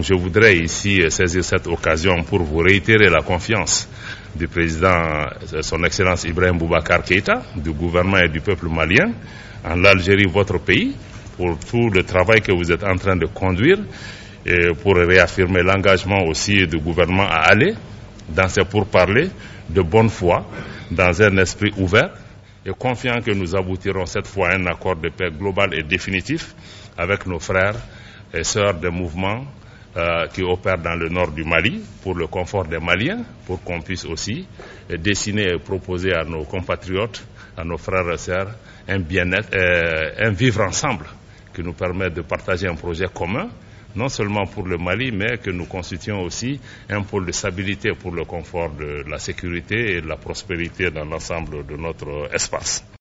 Je voudrais ici saisir cette occasion pour vous réitérer la confiance du président, son Excellence Ibrahim Boubacar Keïta, du gouvernement et du peuple malien, en l'Algérie, votre pays, pour tout le travail que vous êtes en train de conduire et pour réaffirmer l'engagement aussi du gouvernement à aller dans ces pourparlers de bonne foi, dans un esprit ouvert et confiant que nous aboutirons cette fois à un accord de paix global et définitif avec nos frères et sœurs des mouvements qui opèrent dans le nord du Mali pour le confort des Maliens, pour qu'on puisse aussi dessiner et proposer à nos compatriotes, à nos frères et sœurs, un bien-être, un vivre ensemble qui nous permet de partager un projet commun, non seulement pour le Mali, mais que nous constituions aussi un pôle de stabilité pour le confort de la sécurité et de la prospérité dans l'ensemble de notre espace.